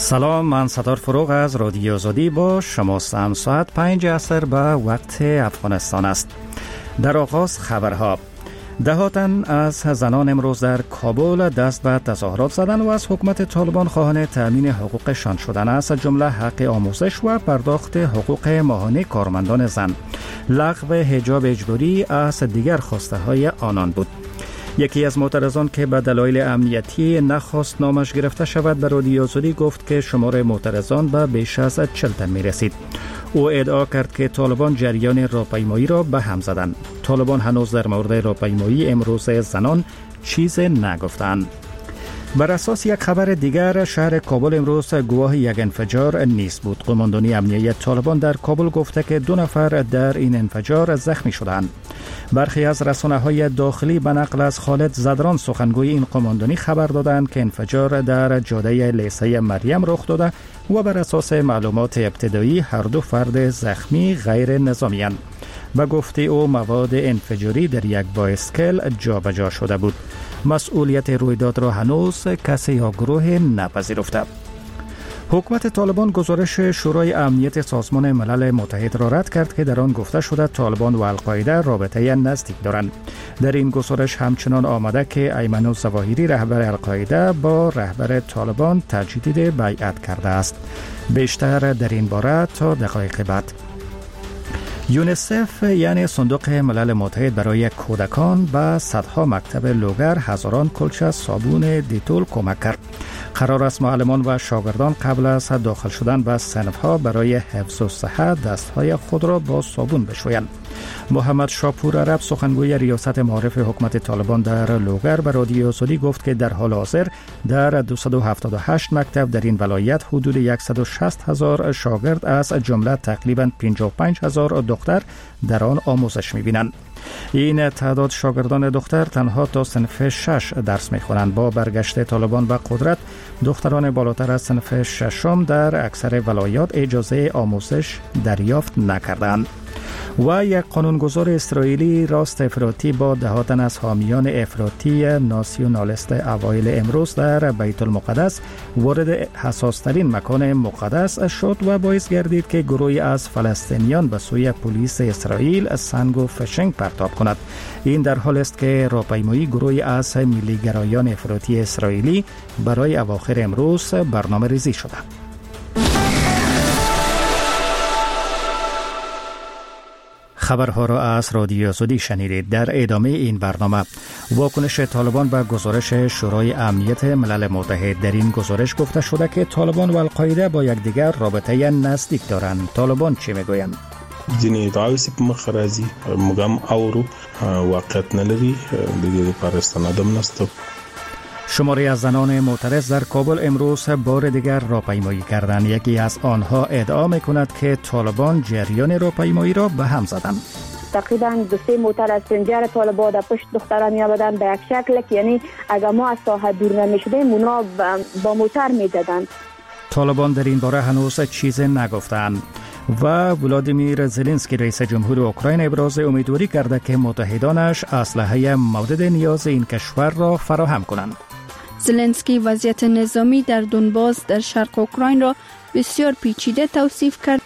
سلام، من ستار فروغ از رادیو آزادی با شما هستم. ساعت 5 عصر به وقت افغانستان است. در آغاز خبرها. دهاتن از زنان امروز در کابل دست به تظاهرات زدند و از حکومت طالبان خواهان تامین حقوقشان شدند، از جمله حق آموزش و پرداخت حقوق ماهانه کارمندان زن. لغو حجاب اجباری از دیگر خواسته های آنان بود. یکی از معترضان که به دلایل امنیتی نخواست نامش گرفته شود به رادیو آزادی گفت که شمار معترضان به بیش از 40 تن می رسید. او ادعا کرد که طالبان جریان راهپیمایی را به هم زدند. طالبان هنوز در مورد راهپیمایی امروز زنان چیز نگفتند. بر اساس یک خبر دیگر، شهر کابل امروز گواه یک انفجار نیز بود. قماندانی امنیتی طالبان در کابل گفته که 2 نفر در این انفجار زخمی شدند. برخی از رسانه‌های داخلی به نقل از خالد زدران سخنگوی این قماندانی خبر دادند که انفجار در جاده لیسه مریم رخ داده و بر اساس معلومات ابتدایی هر 2 فرد زخمی غیر نظامی اند. به گفته او مواد انفجاری در یک بایسکل جابجا شده بود. مسئولیت رویداد را هنوز کسی یا گروه نپذیرفته. حکومت طالبان گزارش شورای امنیت سازمان ملل متحد را رد کرد که در آن گفته شده طالبان و القاعده رابطه نزدیک دارند. در این گزارش همچنان آمده که ایمن الظواهری رهبر القاعده با رهبر طالبان تجدید بیعت کرده است. بیشتر در این باره تا دقایق بعد. یونیسف یعنی صندوق ملل متحد برای کودکان به صدها مکتب لوگر هزاران کلچه صابون دیتول کمک کرد. قرار است معلمان و شاگردان قبل از داخل شدن به صنفها برای حفظ الصحه دستهای خود را با صابون بشویند. محمد شاپور عرب سخنگوی ریاست معارف حکومت طالبان در لوگر به رادیو آزادی گفت که در حال حاضر در 278 مکتب در این ولایت حدود 160,000 شاگرد از جمله تقریباً 55,000 دختر در آن آموزش می‌بینند. این تعداد شاگردان دختر تنها تا صنف 6 درس می‌خوانند. با برگشت طالبان به قدرت، دختران بالاتر از صنف 6 در اکثر ولایات اجازه آموزش دریافت نکردند. و یک قانونگذار اسرائیلی راست افراطی با دهاتن از حامیان افراطی ناسیونالیست اوایل امروز در بیت المقدس وارد حساسترین مکان مقدس شد و باعث گردید که گروهی از فلسطینیان به سوی پلیس اسرائیل سنگ و فشنگ پرتاب کند. این در حال است که راهپیمایی گروهی از ملیگرایان افراطی اسرائیلی برای اواخر امروز برنامه ریزی شده. خبرها را از رادیو آزادی شنیدید. در ادامه این برنامه، واکنش طالبان به گزارش شورای امنیت ملل متحد. در این گزارش گفته شده که طالبان و القاعده با یکدیگر رابطه نزدیک دارند. طالبان چی میگویند؟ ځینې ادعاوې چې په مخ راځي موږ هم اورو واقعیت نه لري. د دې لپاره استنادم نشته. شماری از زنان معترض در کابل امروز بار دیگر راهپیمایی کردند. یکی از آنها ادعا میکند که طالبان جریان راهپیمایی را به هم زدند. تقریبا 2-3 معترض سنجر طالبان در پشت دختران میآمدند به یک شکل که یعنی اگر ما از ساحه دور نمیشدیم اونا با موتر میدادند. طالبان در این باره هنوز چیز نگفتند. و ولادیمیر زلنسکی رئیس جمهور اوکراین ابراز امیدواری کرده که متحدانش اسلحه مورد نیاز این کشور را فراهم کنند. زلنسکی وضعیت نظامی در دونباس در شرق اوکراین را بسیار پیچیده توصیف کرد.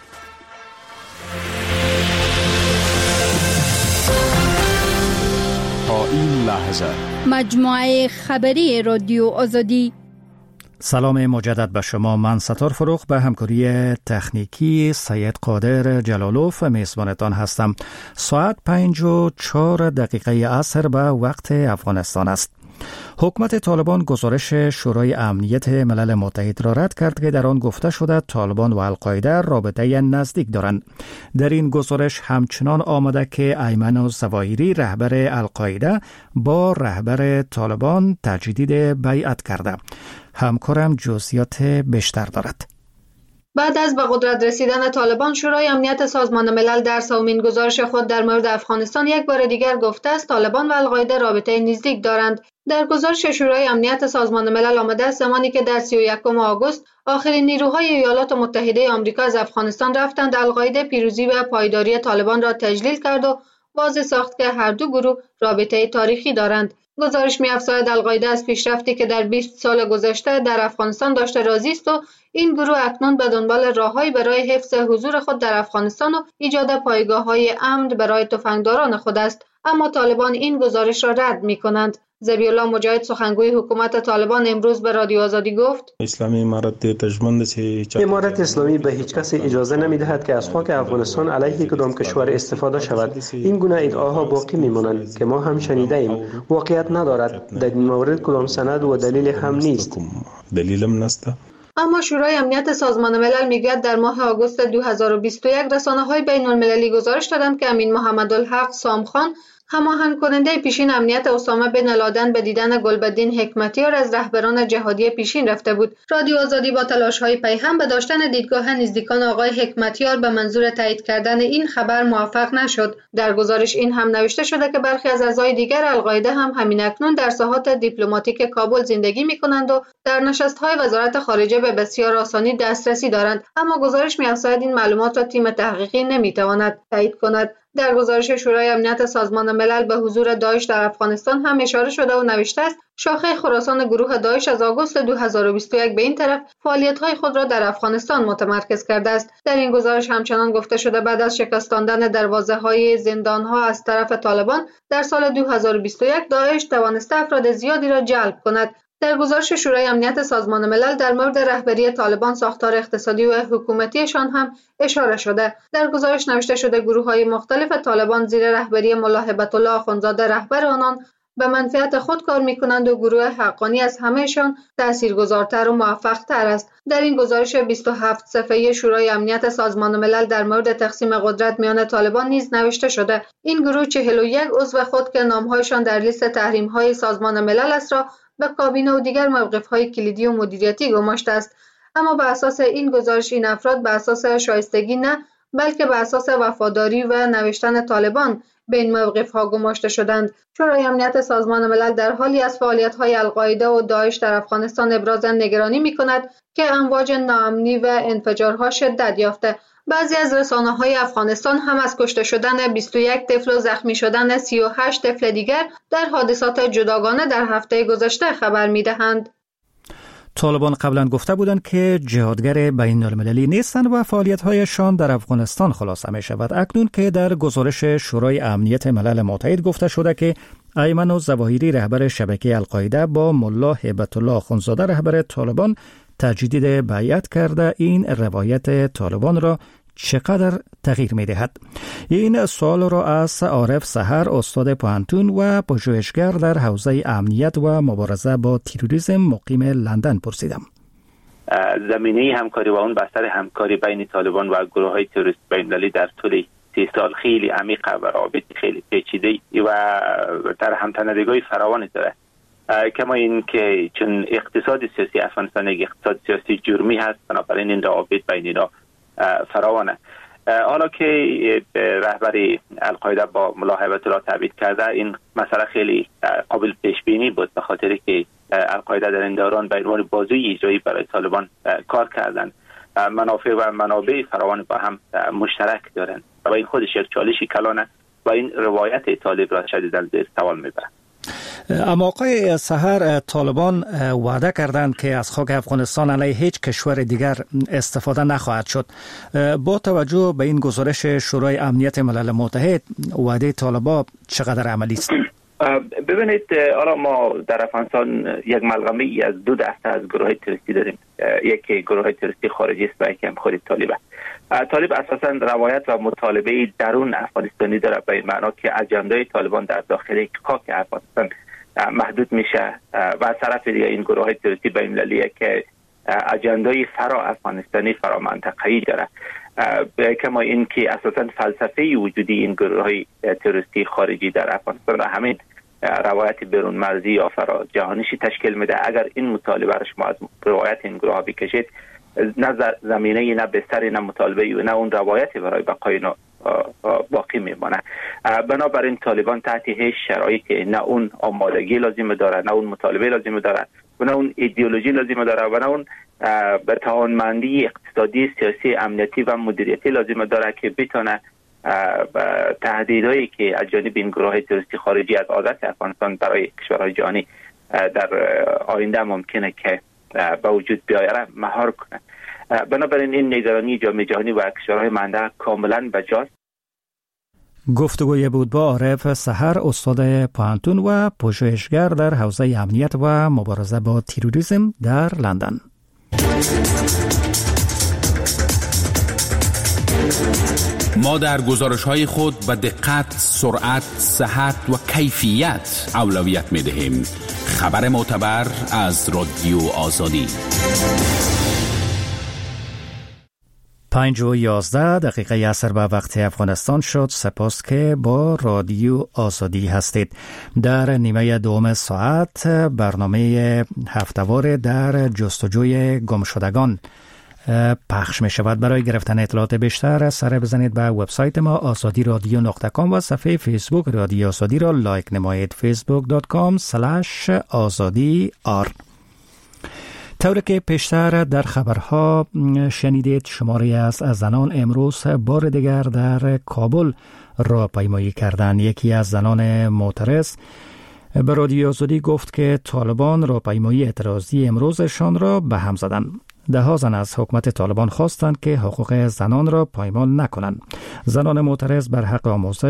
تا این لحظه مجموعه خبری رادیو آزادی. سلام مجدد به شما. من ستار فروغ به همکاری تکنیکی سید قادر جلالوف میزبانتان هستم. ساعت 5:04 عصر به وقت افغانستان است. حکومت طالبان گزارش شورای امنیت ملل متحد را رد کرد که در آن گفته شده طالبان و القاعده رابطه نزدیک دارند. در این گزارش همچنان آمده که ایمن الظواهری رهبر القاعده با رهبر طالبان تجدید بیعت کرده. همکارم جزئیات بیشتر دارد. بعد از به قدرت رسیدن طالبان، شورای امنیت سازمان ملل در 3مین گزارش خود در مورد افغانستان یک بار دیگر گفته است طالبان و القاعده رابطه نزدیک دارند. در گزارش شورای امنیت سازمان ملل آمده است زمانی که در 31 آگوست آخرین نیروهای ایالات متحده آمریکا از افغانستان رفتند، القاعده پیروزی و پایداری طالبان را تجلیل کرد و واضح ساخت که هر دو گروه رابطه تاریخی دارند. گزارش می‌افزاید القاعده از پیشرفتی که در 20 سال گذشته در افغانستان داشته راضی است و این گروه اکنون به دنبال راههایی برای حفظ حضور خود در افغانستان و ایجاد پایگاه‌های امن برای تفنگداران خود است، اما طالبان این گزارش را رد می‌کنند. ذبیح‌الله مجاهد سخنگوی حکومت طالبان امروز به رادیو آزادی گفت: امارت اسلامی به هیچ کس اجازه نمی‌دهد که از خاک افغانستان علیه کدام کشور استفاده شود. این گونه ادعاها باقی می‌مانند که ما هم شنیده ایم، واقعیت ندارد. در این مورد کدام سند و دلیل هم نیست. اما شورای امنیت سازمان ملل میگوید در ماه آگوست 2021 رسانه‌های بین‌المللی گزارش دادند که امین محمدالحق سامخان، هماهنگ کننده پیشین امنیت اسامه بن لادن، به دیدن گلبدین حکمتیار از رهبران جهادی پیشین رفته بود. رادیو آزادی با تلاش‌های پیهم به داشتن دیدگاه نزدیکان آقای حکمتیار به منظور تایید کردن این خبر موفق نشد. در گزارش این هم نوشته شده که برخی از اعضای دیگر القاعده هم همین اکنون در ساحات دیپلماتیک کابل زندگی می‌کنند و در نشست‌های وزارت خارجه به بسیار آسانی دسترسی دارند، اما گزارش می‌افزاید این معلومات را تیم تحقیقی نمی‌تواند تایید کند. در گزارش شورای امنیت سازمان ملل به حضور داعش در افغانستان هم اشاره شده و نوشته است شاخه خراسان گروه داعش از آگوست 2021 به این طرف فعالیت‌های خود را در افغانستان متمرکز کرده است. در این گزارش همچنان گفته شده بعد از شکستاندن دروازه‌های زندان‌ها از طرف طالبان در سال 2021 داعش توانسته افراد زیادی را جلب کند. در گزارش شورای امنیت سازمان ملل در مورد رهبری طالبان، ساختار اقتصادی و حکومتیشان هم اشاره شده. در گزارش نوشته شده گروه‌های مختلف طالبان زیر رهبری ملا هیبت الله آخونزاده رهبر آنان به منفعت خود کار می‌کنند و گروه حقانی از همهشان تاثیرگذارتر و موفق‌تر است. در این گزارش 27 صفحه‌ای شورای امنیت سازمان ملل در مورد تقسیم قدرت میان طالبان نیز نوشته شده این گروه 41 عضو خود که نام‌هایشان در لیست تحریم‌های سازمان ملل است را به کابینه و دیگر موقف‌های کلیدی و مدیریتی گماشته است، اما به اساس این گزارش این افراد به اساس شایستگی نه بلکه به اساس وفاداری و نوشتن طالبان به این موقف‌ها گماشته شدند. شورای امنیت سازمان ملل در حالی از فعالیت‌های القاعده و داعش در افغانستان ابراز نگرانی می‌کند که امواج ناامنی و انفجارها شدت یافته. بعضی از رسانه‌های افغانستان هم از کشته شدن 21 طفل و زخمی شدن 38 طفل دیگر در حادثات جداگانه در هفته گذشته خبر می‌دهند. طالبان قبلا گفته بودند که جهادگر بین‌المللی نیستند و فعالیت‌هایشان در افغانستان خلاصه می‌شود. اکنون که در گزارش شورای امنیت ملل متحد گفته شده که ایمن الظواهری رهبر شبکه القاعده با ملا هیبت الله آخونزاده رهبر طالبان تجدید بیعت کرده، این روایت طالبان را چقدر تغییر می دهد؟ این سوال را از عارف سحر، استاد پوهنتون و پژوهشگر در حوزه امنیت و مبارزه با تروریسم مقیم لندن پرسیدم. زمینه همکاری و اون بستر همکاری بین طالبان و گروه‌های تروریست بین‌المللی در طول 30 سال خیلی عمیق و رابط خیلی پیچیده و در هم‌تنیدگی فراوانی داره. کما این که چون اقتصاد سیاسی افغانستان یک اقتصاد سیاسی جرمی هست، بنابراین این روابط بین اینا فراوانه. حالا که رهبری القاعده با ملا هیبت الله تبعید کرده، این مسئله خیلی قابل پیش بینی بود، به خاطر که القاعده در این دوران به عنوان بازوی اجرایی برای طالبان کار کردند. منافع و منابع فراوان با هم مشترک دارند و این خودش یک چالشی کلانه و این روایت طالب را شدیداً زیر سوال میبرد. اما آقای سحر، طالبان وعده کردند که از خاک افغانستان علیه هیچ کشور دیگر استفاده نخواهد شد. با توجه به این گزارش شورای امنیت ملل متحد، وعده طالبان چقدر عملی است؟ ببینید، حالا ما در افغانستان یک ملغمه ای از دو دسته از گروه تروریستی داریم. یکی گروه تروریستی خارجی است و یکی هم خود طالبه. طالب اساساً روایت و مطالبه درون افغانستانی داره، به این معنا که اجندای طالبان در داخل خاک افغانستان محدود میشه و از طرف دیگه این گروه تروریستی بین‌المللی که اجندای فرا افغانستانی فرا منطقه‌ای داره. کما این که اساساً فلسفه وجودی این گروه تروریستی خارجی در افغانستان را همین روایت بیرون مرزی یا فرا جهانیشی تشکیل میده. اگر این مطالبه را شما از روایت این گروه بکشید، نه زمینه، نه بستر، نه مطالبه و نه اون روایتی برای بقای باقی میمانه. بنابراین طالبان تحت هیچ شرایطی نه اون آمادگی لازم داره، نه اون مطالبه لازم داره و نه اون ایدئولوژی لازم داره و نه اون به توانمندی اقتصادی، سیاسی، امنیتی و مدیریتی لازم داره که بتونه تهدیدهایی که از جانب این گروه تروریستی خارجی از عادت افغانستان برای کشورهای جهانی در آینده ممکنه که به وجود بیاید مهار کنه. بنابراین این نگرانی جامعه جهانی و کشورهای منطقه کاملا بجاست. گفتگوی بود با عارف سحر، استاد پانتون و پژوهشگر در حوزه امنیت و مبارزه با تروریسم در لندن. ما در گزارش‌های خود به دقت، سرعت، صحت و کیفیت اولویت می‌دهیم. خبر معتبر از رادیو آزادی. 5:11 عصر به وقت افغانستان شد. سپاس که با رادیو آزادی هستید. در نیمه دوم ساعت برنامه هفته‌وار در جستجوی گمشدگان پخش می شود. برای گرفتن اطلاعات بیشتر سر بزنید به وبسایت ما azadi.radio.com و صفحه فیسبوک رادیو آزادی را لایک نمایید. facebook.com/azadi.r. طوری که پیشتر در خبرها شنیدید، شماری از زنان امروز بار دیگر در کابل راهپیمایی کردند. یکی از زنان معترض به رادیو آزادی گفت که طالبان راهپیمایی اعتراضی امروزشان را به هم زدند. ده زن از حکومت طالبان خواستند که حقوق زنان را پایمال نکنند. زنان معترض بر حق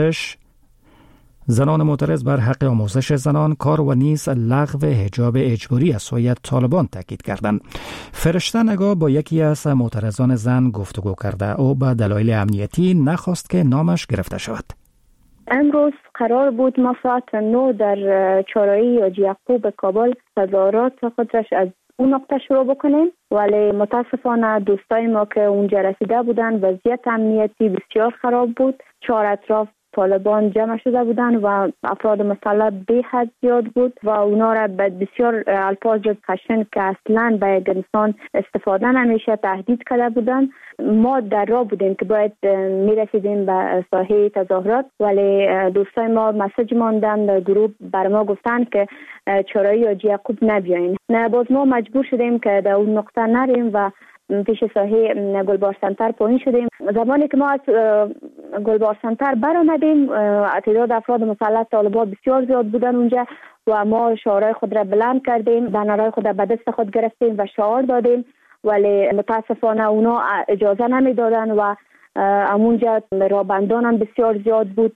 آموزش زنان، کار و نیز لغو حجاب اجباری از سوی طالبان تاکید کردند. فرشته نگاه با یکی از معترضان زن گفتگو کرده. او به دلایل امنیتی نخواست که نامش گرفته شود. امروز قرار بود ما ساعت 9 در چهارراهی حاجی یعقوب کابل تظاهرات خودش از اون نقطه شروع بکنیم، ولی متاسفانه دوستای ما که اونجا رسیده بودن وضعیت امنیتی بسیار خراب بود. 4 اطراف طالبان جمع شده بودن و افراد مسلح به حد زیاد بود و اونا را به بسیار الفاظ خشن که اصلا به یک انسان استفاده نمیشه تهدید کرده بودن. ما در راه بودیم که باید میرسیدیم به ساحه تظاهرات، ولی دوستای ما مسیج ماندن در گروه بر ما گفتن که چهارراهی حاجی یعقوب نبیاین. باز ما مجبور شدیم که در اون نقطه نریم و پیش ساحه گلبار سنتر پایین شدیم. زمانی که ما از گلبار سنتر برآمدیم، تعداد افراد مسلح طالبان بسیار زیاد بودن اونجا و ما شعارهای خود را بلند کردیم، بنرهای خود را به دست خود گرفتیم و شعار دادیم، ولی متاسفانه اونا اجازه نمیدادن و همونجا رابندان هم بسیار زیاد بود.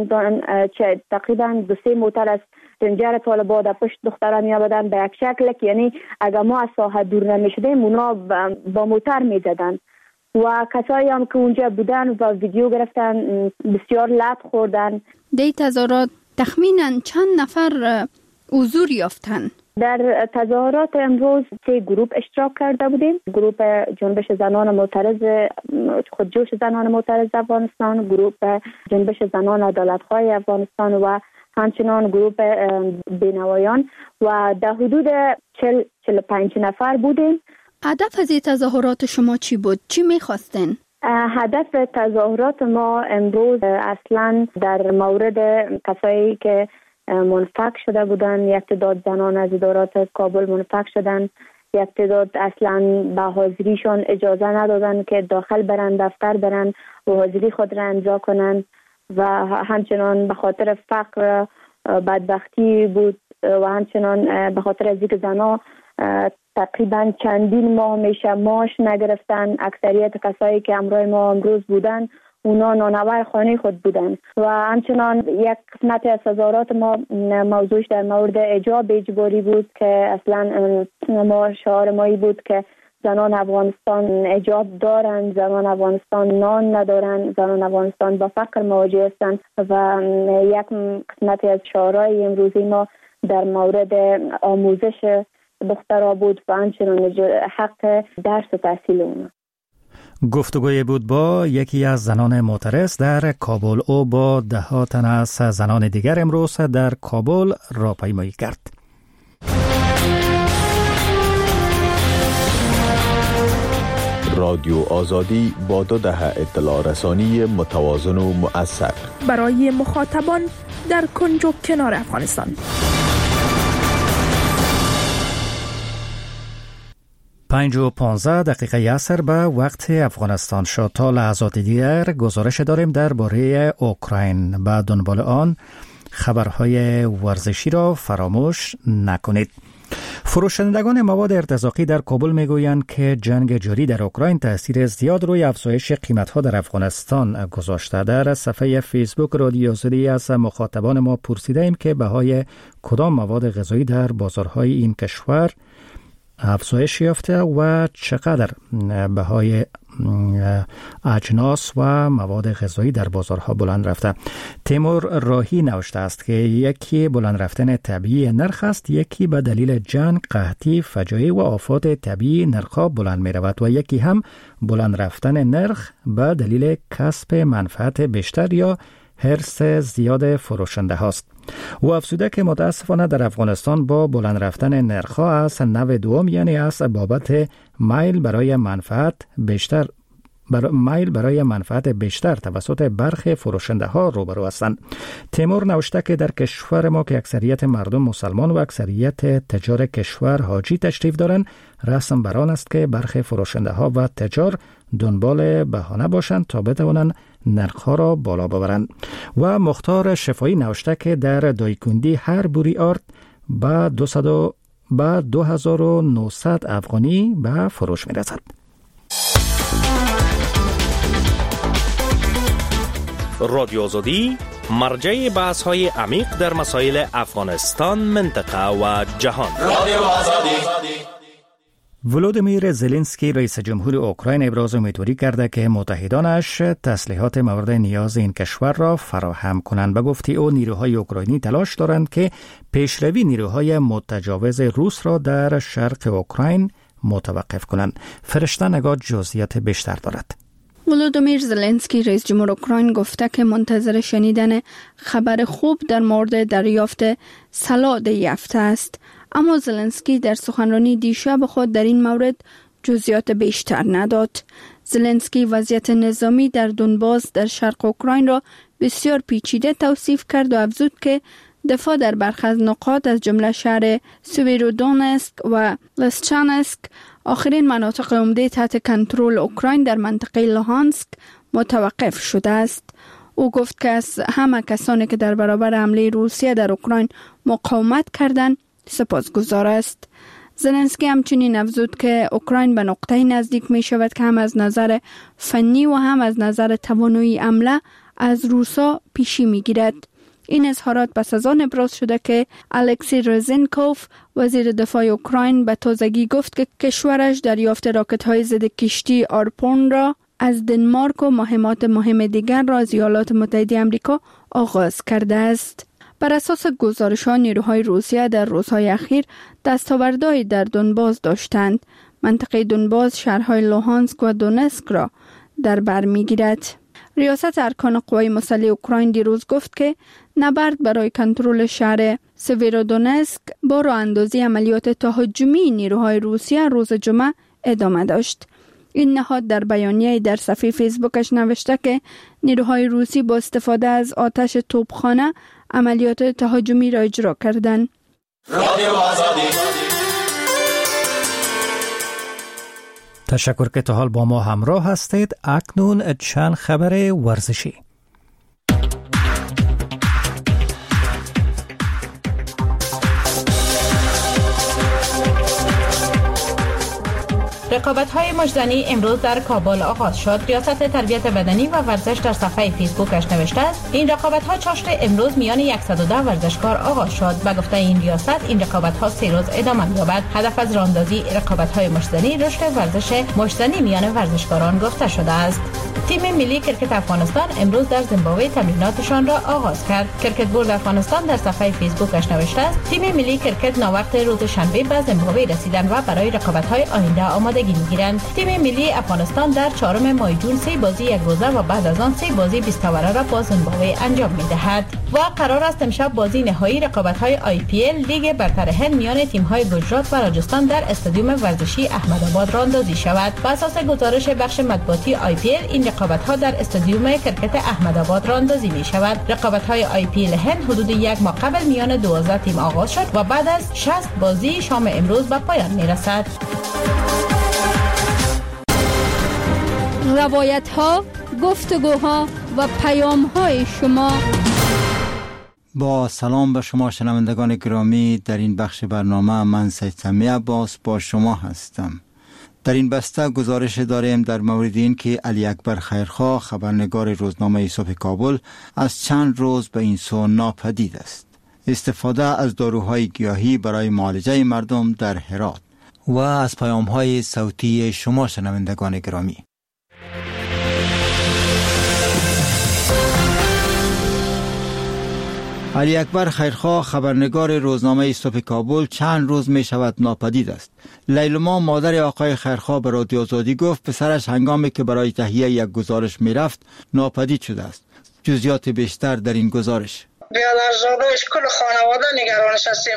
تقریبا 2-3 موتر از رنجر طالبان در پشت دختران می‌آمدن به یک شکل که یعنی اگر ما از ساحه دور نمی‌شدیم اونا با موتر می‌زدن و کسایی هم که اونجا بودن و ویدیو گرفتن بسیار لط خوردن. در تظاهرات تخمیناً چند نفر حضور یافتن؟ در تظاهرات امروز 3 گروه اشتراک کرده بودیم. گروه جنبش زنان معترض خودجوش زنان معترض افغانستان، گروه جنبش زنان عدالت‌خواه افغانستان و همچنان گروه بینوایان و در حدود 40-45 نفر بودیم. هدف از این تظاهرات شما چی بود؟ چی می‌خواستین؟ هدف تظاهرات ما امروز اصلا در مورد کسایی که منفک شده بودن، یک تعداد زنان از ادارات کابل منفک شدن، یک تعداد اصلا به حاضریشون اجازه ندادن که داخل برن، دفتر برن و حاضری خود را امضا کنن و همچنان به خاطر فقر بدبختی بود و همچنان به خاطر از اینکه زنها تقریبا چندین ماه میشه معاش نگرفتن. اکثریت کسایی که همراه ما امروز بودن اونا نانور خانه خود بودن و همچنان یک قسمت از تظاهرات ما موضوعش در مورد حجاب اجباری بود که اصلا ما شعار مایی بود که زنان افغانستان حجاب دارن، زنان افغانستان نان ندارن، زنان افغانستان با فقر مواجه هستند و یک قسمت از شعارهای امروزی ما در مورد آموزش دخترها بود و همچنان حق درس و تحصیل اونا. گفتگوی بود با یکی از زنان معترض در کابل. او با 10 تن از زنان دیگر امروز در کابل راهپیمایی کرد. رادیو آزادی با 2 دهه اطلاع رسانی متوازن و مؤثر برای مخاطبان در کنج و کنار افغانستان. 5:15 عصر به وقت افغانستان شد. تا لحظات دیگر گزارش داریم درباره اوکراین. به دنبال آن خبرهای ورزشی را فراموش نکنید. فروشندگان مواد ارتزاقی در کابل میگویند که جنگ جاری در اوکراین تاثیر زیاد روی افزایش قیمت‌ها در افغانستان گذاشته. در صفحه فیسبوک رادیو زدی از مخاطبان ما پرسیده ایم که بهای کدام مواد غذایی در بازارهای این کشور افزایش یافته و چقدر بهای اجناس و مواد غذایی در بازارها بلند رفته. تیمور راهی نوشته است که یکی بلند رفتن طبیعی نرخ است، یکی به دلیل جنگ، قحطی، فجایع و آفات طبیعی نرخ‌ها بلند می رود و یکی هم بلند رفتن نرخ به دلیل کسب منفعت بیشتر یا حرص زیاد فروشنده هاست. و افزوده که متاسفانه در افغانستان با بلند رفتن نرخ‌ها از نوع دوم، یعنی از بابت میل برای منفعت بیشتر توسط برخی فروشنده ها روبرو هستند. تیمور نوشته که در کشور ما که اکثریت مردم مسلمان و اکثریت تجار کشور حاجی تشریف دارند، رسم بر آن است که برخی فروشنده ها و تجار دنبال بهانه باشند تا بتوانند نرخ‌ها را بالا ببرند. و مختار شفایی نوشته که در دایکندی هر بوری آرد با 2900 افغانی به فروش می‌رسد. رادیو آزادی مرجع بحث‌های عمیق در مسائل افغانستان، منطقه و جهان. رادیو آزادی. ولودیمیر زلنسکی رئیس جمهور اوکراین ابراز امیدواری کرده که متحدانش تسلیحات مورد نیاز این کشور را فراهم کنند. به گفته او نیروهای اوکراینی تلاش دارند که پیشروی نیروهای متجاوز روس را در شرق اوکراین متوقف کنند. فرشته نگاه جزئیات بیشتر دارد. ولودیمیر زلنسکی رئیس جمهور اوکراین گفته که منتظر شنیدن خبر خوب در مورد دریافت سلاح یافته است. اما زلنسکی در سخنرانی دیشب خود در این مورد جزئیات بیشتر نداد. زلنسکی وضعیت نظامی در دونباس در شرق اوکراین را بسیار پیچیده توصیف کرد و افزود که دفاع در برخی از نقاط از جمله شهر سویرودونسک و لسچانسک، آخرین مناطق عمده تحت کنترل اوکراین در منطقه لوهانسک، متوقف شده است. او گفت که از همه کسانی که در برابر حمله روسیه در اوکراین مقاومت کردند سپاسگزار است. زلنسکی همچنین افزود که اوکراین به نقطه‌ای نزدیک می شود که هم از نظر فنی و هم از نظر توانایی حمله از روسا پیشی می گیرد. این اظهارات پس از آن ابراز شده که الکسی رزنکوف وزیر دفاع اوکراین به تازگی گفت که کشورش دریافت راکت‌های ضد کشتی آرپون را از دنمارک و مهمات مهم دیگر را از ایالات متحده آمریکا آغاز کرده است. بر اساس گزارش‌ها نیروهای روسیه در روزهای اخیر دستاوردهایی در دونباس داشتند. منطقه دونباس شهرهای لوهانسک و دونسک را در بر می‌گیرد. ریاست ارکان قوای مسلح اوکراین دیروز گفت که نبرد برای کنترل شهر سویرودونسک با راه اندازی عملیات تهاجمی نیروهای روسیه روز جمعه ادامه داشت. این نهاد در بیانیه‌ای در صفحه فیسبوکش نوشته که نیروهای روسی با استفاده از آتش توپخانه عملیات تهاجمی را اجرا کردند. رادیو آزادی. تشکر که تا حال با ما همراه هستید. اکنون چند خبر ورزشی. رقابت‌های مجدنی امروز در کابل آغاز شد. ریاست تربیت بدنی و ورزش در صفحه فیسبوکش نوشته است این رقابت‌ها چاشت امروز میان 110 ورزشکار آغاز شد. به گفته این ریاست این رقابت‌ها 3 روز ادامه می‌یابد. هدف از راهاندازی رقابت‌های مجدنی رشد ورزش مجدنی میان ورزشکاران گفته شده است. تیم ملی کرکت افغانستان امروز در زیمبابوه تمریناتشان را آغاز کرد. کرکت بورد افغانستان در صفحه فیسبوکش نوشته است تیم ملی کرکت ناوقت روز شنبه به زیمبابوه رسیدند و برای رقابت‌های آینده آمادگی می‌گیرند. تیم ملی افغانستان در 4 ماه جون 3 بازی یک روزه و بعد از آن 3 بازی 20 اوره را با زیمبابوه انجام می‌دهد. و قرار است امشب بازی نهایی رقابت‌های IPL لیگ برتر هند میان تیم‌های گجرات و راجستان در استادیوم ورزشی احمدآباد راهاندازی شود. بر اساس گزارش بخش مطبوعاتی IPL این رقابت‌ها در استادیوم کرکت احمدآباد راهاندازی می‌شود. رقابت‌های IPL هند حدود 1 ماه قبل میان 12 تیم آغاز شد و بعد از 60 بازی شام امروز به پایان می‌رسد. روایت ها، گفتگوها و پیام های شما. با سلام به شما شنوندگان گرامی، در این بخش برنامه من سید سمی عباس با شما هستم. در این بسته گزارش داریم در مورد این که علی اکبر خیرخواه، خبرنگار روزنامه صبح کابل، از چند روز به این سو ناپدید است. استفاده از داروهای گیاهی برای معالجه مردم در هرات و از پیام‌های صوتی شما شنوندگان گرامی. علی اکبر خیرخواه، خبرنگار روزنامه صبح کابل، چند روز می شود ناپدید است. لیلما، مادر آقای خیرخواه، به رادیو آزادی گفت پسرش هنگامی که برای تهیه یک گزارش می رفت ناپدید شده است. جزئیات بیشتر در این گزارش. بیادرزادهش کل خانواده نگرانش هستیم.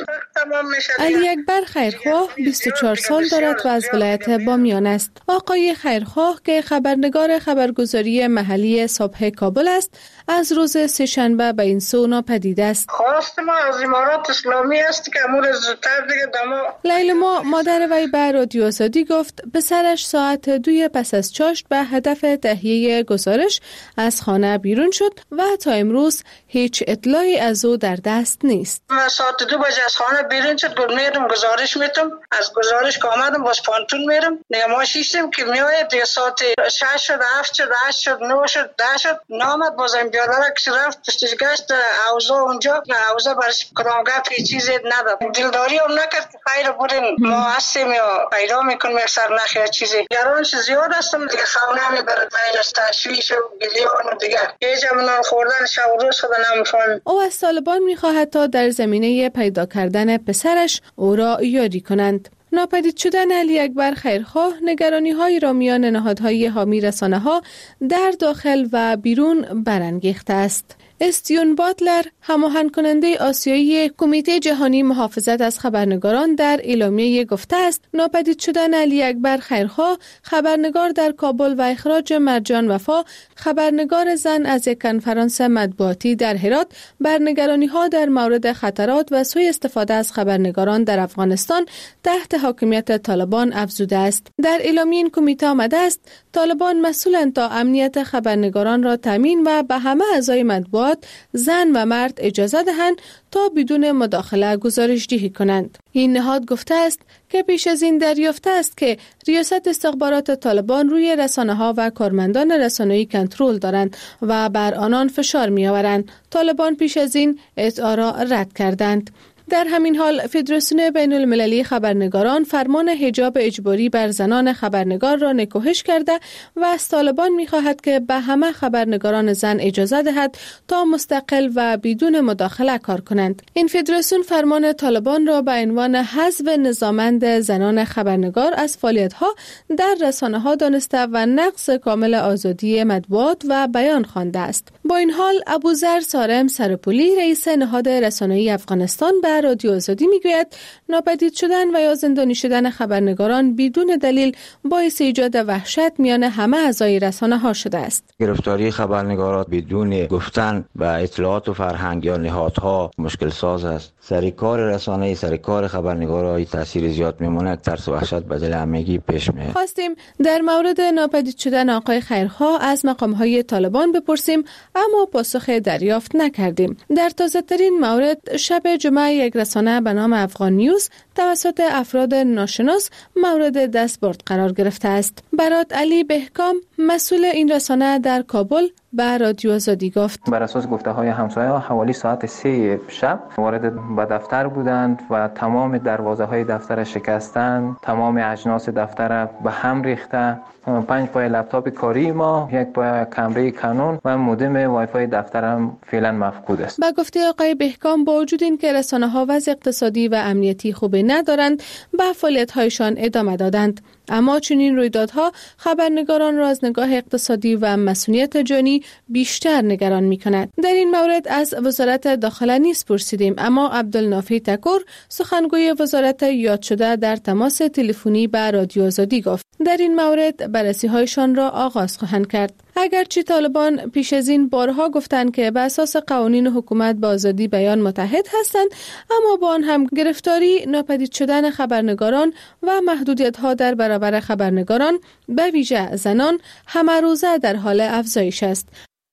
علی اکبر خیرخواه 24 سال دارد و از ولایت بامیان است. آقای خیرخواه که خبرنگار خبرگزاری محلی صبح کابل است، از روز سه‌شنبه به این سو ناپدید است. خواست ما از امارات اسلامی است که امور زودتر دیگه دما. لیلما، مادر وی به رادیو آزادی گفت پسرش ساعت 2 پس از چاشت به هدف تهیه گزارش از خانه بیرون شد و تا امروز هیچ اطلاعی از او در دست نیست. ساعت 2 بجه از خانه بیرون شد، گفت میرم گزارش میتم. از گزارش که آمدم باز پانتون میرم. دیگه ما شیشتیم که میآید، دیگه ساعت 6 شد، 7 شد، 8 شد، 9 شد، 10 شد، نامد. بازم بیادره که رفت پشتش گشت اوضاع اونجا، اوضاع برش کدامگاه پی چیزی نداد. دلداری هم نکرد که خیر بودیم ما هستیم یا پیدا میکنیم یک سر نخیر چیزی. گرانش زیاد هستم دیگه، خونه میبرد من از تشویش و گلیان و دیگه یه جمعنا خوردن شب و روز خود نمیفهم. او از طالبان میخواهد تا در زمینه پیدا کردن پسرش او را یاری کنند. ناپدید شدن علی اکبر خیرخواه نگرانی‌هایی را میان نهادهای حامی رسانه‌ها در داخل و بیرون برانگیخته است. استیون باتلر، هماهنگ کننده آسیایی کمیته جهانی محافظت از خبرنگاران، در اعلامیه گفته است ناپدید شدن علی اکبر خیرخواه، خبرنگار در کابل، و اخراج مرجان وفا، خبرنگار زن، از یک کنفرانس مطبوعاتی در هرات بر نگرانی‌ها در مورد خطرات و سوء استفاده از خبرنگاران در افغانستان تحت حاکمیت طالبان افزوده است. در اعلامیه این کمیته آمده است طالبان مسئولند تا امنیت خبرنگاران را تامین و به همه اعضای مطبوعات، زن و مرد، اجازه دهند تا بدون مداخله گزارش‌دهی کنند. این نهاد گفته است که پیش از این دریافته است که ریاست استخبارات طالبان روی رسانه‌ها و کارمندان رسانه‌ای کنترل دارند و بر آنان فشار می‌آورند. طالبان پیش از این ادعا را رد کردند. در همین حال فدراسیون بین المللی خبرنگاران فرمان حجاب اجباری بر زنان خبرنگار را نکوهش کرده و از طالبان می‌خواهد که به همه خبرنگاران زن اجازه دهد تا مستقل و بدون مداخله کار کنند. این فدراسیون فرمان طالبان را به عنوان حذف نظاممند زنان خبرنگار از فعالیت‌ها در رسانه‌ها دانسته و نقض کامل آزادی مطبوعات و بیان خوانده است. با این حال ابوذر سارم سرپولی، رئیس نهاد رسانه‌ای افغانستان، به رادیو آزادی میگوید ناپدید شدن و یا زندانی شدن خبرنگاران بدون دلیل باعث ایجاد وحشت میان همه اعضای رسانه‌ها شده است. گرفتاری خبرنگاران بدون گفتن به اطلاعات و فرهنگ یا نهادها مشکل ساز است. سرکار رسانه‌ای، سرکار خبرنگارای تاثیر زیاد میمونه، ترس و وحشت به دل همگی پیش میاد. خواستیم در مورد ناپدید شدن آقای خیرخواه از مقام‌های طالبان بپرسیم، اما پاسخ دریافت نکردیم. در تازه‌ترین مورد، شب جمعه یک رسانه به نام افغان نیوز توسط افراد ناشناس مورد دستبرد قرار گرفته است. برات علی بهکام، مسئول این رسانه در کابل، به رادیو آزادی گفت بر اساس گفته‌های همسایه‌ها حوالی ساعت 3 شب وارد به دفتر بودند و تمام دروازه‌های دفتر شکستند، تمام اجناس دفتر به هم ریخته، 5 پای لپتاپ کاری ما، 1 پای کامره کانون و مودم وای فای دفترم فعلا مفقود است. با گفته آقای بهکام، با وجود اینکه رسانه‌ها وضع اقتصادی و امنیتی خوبی ندارند، به فعالیت‌هایشان ادامه دادند. اما چنین رویدادها خبرنگاران را از نگاه اقتصادی و مسئولیت جانی بیشتر نگران می‌کند. در این مورد از وزارت داخله نیز پرسیدیم، اما عبدالنافی تکور، سخنگوی وزارت یاد شده، در تماس تلفنی با رادیو آزادی گفت در این مورد بررسی‌هایشان را آغاز خواهند کرد. اگرچه طالبان پیش از این بارها گفتند که به اساس قوانین حکومت با آزادی بیان متحد هستند، اما با آن هم گرفتاری، ناپدید شدن خبرنگاران و محدودیت‌ها در برابر خبرنگاران به ویژه زنان همه روزه در حال افزایش است.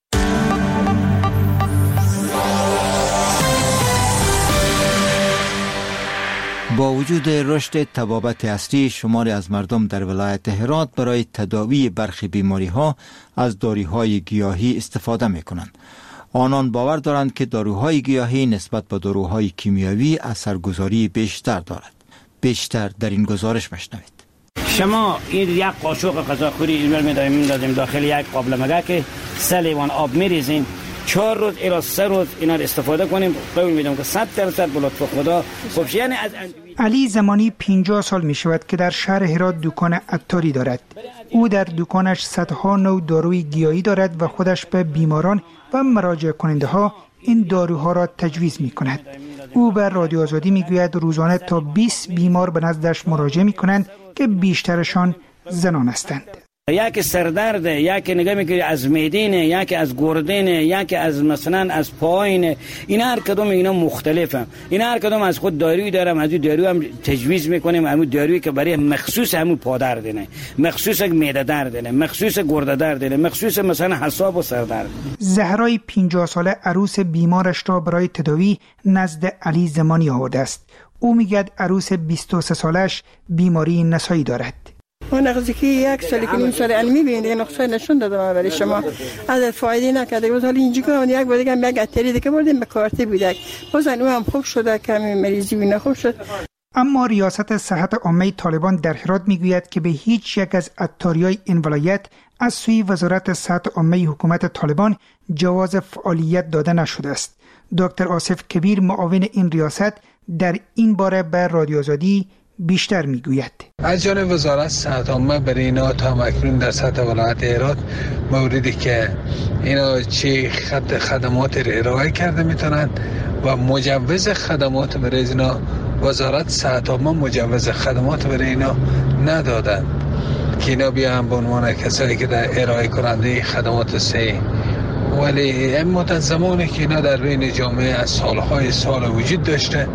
با وجود رشد طبابت اصلی، شماری از مردم در ولایت هرات برای تداوی برخی بیماری‌ها از داروهای گیاهی استفاده می‌کنند. آنان باور دارند که داروهای گیاهی نسبت به داروهای کیمیاوی اثرگذاری بیشتر دارد. بیشتر در این گزارش مشنوید. شما این یک قاشق غذاخوری اینور می‌دادیم داخل یک قابلمه که 3 لیوان آب می‌ریزیم، 4 روز الی 3 روز اینا استفاده کنیم. قول میدم که 100% به لطف خدا خوب. یعنی از علی زمانی 50 سال می شود که در شهر هرات دکان عطاری دارد. او در دکانش صدها نوع داروی گیاهی دارد و خودش به بیماران و مراجع کننده ها این داروها را تجویز می کند. او به رادیو آزادی می گوید روزانه تا 20 بیمار به نزدش مراجعه می کنند که بیشترشان زنان هستند. یک سردرد، یک نگاه میکنی از میدینه، یک از گردنه، یک از مثلا از پایینه. این هر کدوم اینا مختلفه. این هر کدوم از خود دارویی دارم، از دارو هم تجویز میکنیم، همون دارویی که برای مخصوص همون پادرد نه، مخصوص معده درد نه، مخصوص گرده درد نه، مخصوص مثلا حساب و سردرد. زهرای 50 ساله عروس بیمارش را برای تداوی نزد علی زمانی آورده است. او میگه عروس 23 سالش بیماری نسایی دارد. اون نقضی 1 سال که نیم سال علمی بینده نقصه نشون دادم برای شما از فایده نکرده. باز حالا اینجا که یک بار دیگه هم یک اتری دیگه بردیم به کارتی بودک، باز اون هم خوب شده، کمی مریضی و خوب شد. اما ریاست صحت عامه طالبان در هرات میگوید که به هیچ یک از عطاریای این ولایت از سوی وزارت صحت عامه حکومت طالبان جواز فعالیت داده نشده است. دکتر آصف کبیر معاون این ریاست در این باره به رادیو آزادی بیشتر میگوید. از جانب وزارت صحت عامه برای اینا تا اکنون در سطح ولایت هرات موردی که اینا چه خدمات را ارائه کرده میتونند و مجوز خدمات برای اینا وزارت صحت عامه مجوز خدمات برای اینا ندادند که اینا بیان به عنوان کسایی که در ارائه کننده خدمات صحی. ولی این مدت زمانی که اینا در بین جامعه از سالهای سال وجود داشته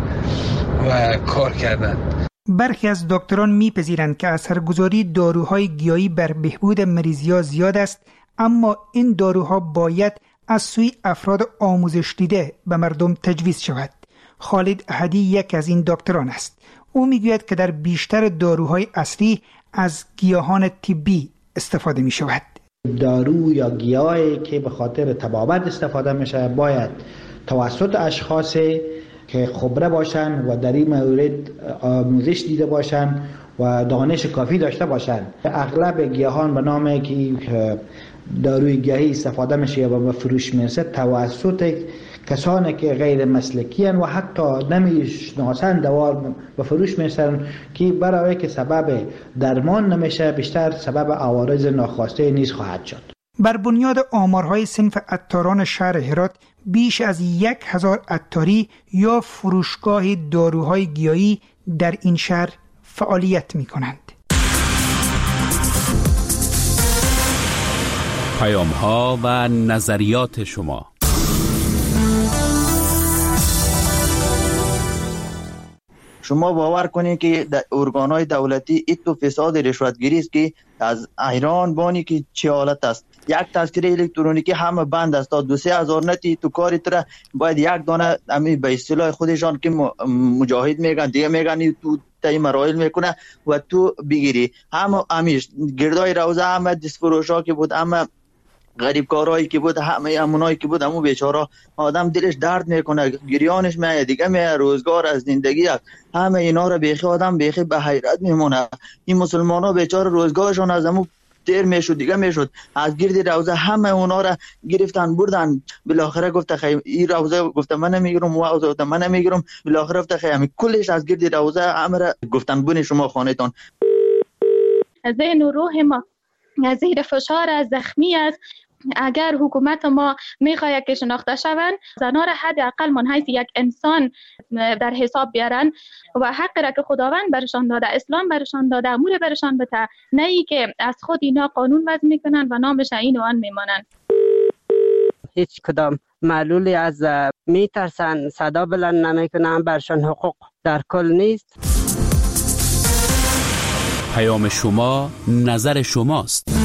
و کار کردند. برخی از دکتران میپذیرند که اثرگذاری داروهای گیاهی بر بهبود مریضی‌ها زیاد است، اما این داروها باید از سوی افراد آموزش دیده به مردم تجویز شود. خالد احدی یک از این دکتران است. او میگوید که در بیشتر داروهای اصلی از گیاهان طبی استفاده می شود. دارو یا گیاهی که به خاطر طبابت استفاده میشه باید توسط اشخاص که خبره باشن و در این مورد آموزش دیده باشن و دانش کافی داشته باشن. اغلب گیاهان به نام که داروی گیاهی استفاده میشه و به فروش میرسه توسط کسانی که غیر مسلکی هستند و حتی نمیشناسند دوا به فروش میرسن که برای که سبب درمان نمیشه بیشتر سبب عوارض ناخواسته نیز خواهد شد. بر بنیاد آمارهای صنف عطاران شهر هرات بیش از 1000 عطاری یا فروشگاه داروهای گیاهی در این شهر فعالیت می کنند. پیام‌ها و نظریات شما. شما باور کنید که ارگان‌های دولتی ایتو فساد رشوتگیری است که از ایران بانی که چه حالت است. یک تذکره الکترونیکی همه بند است تا 2-3 هزار نتی تو کاری تر باید یک دانه امی به اصطلاح خودشان که مجاهد میگن دیگه میگن تو تای مراحل میکنه و تو بگیری همه امیش گردای روزه همه دستفروشا که بود همه غریب کارهایی که بود همه همونایی که بود همو بیچاره آدم دلش درد میکنه گریانش میاد دیگه میاد روزگار از زندگی است. همه اینا رو بیخی آدم بیخی به حیرت میمونه. این مسلمانا بیچاره روزگارشون از همو دیر میشد دیگه میشد از گرد روزه همه اونا را گرفتن بردن. بالاخره گفته خیلی این روزه گفته من نمیگیرم و روزه گفته من نمیگیرم. بالاخره گفته خیلی کلش از گرد روزه همه گفتن بونی شما خانهتان. ذهن و روح ما زیر فشار از زخمی است اگر حکومت ما میخواهد که شناخته شوند، زنان را حداقل من حیث یک انسان در حساب بیارن و حق را که خداوند برشان داده، اسلام برشان داده، امور برشان بده، نه ای که از خود اینا قانون وضع میکنن و نامش این و آن میمانن. هیچ کدام معلولی از میترسن، صدا بلند نمیکنن، برشان حقوق در کل نیست. پیام شما، نظر شماست.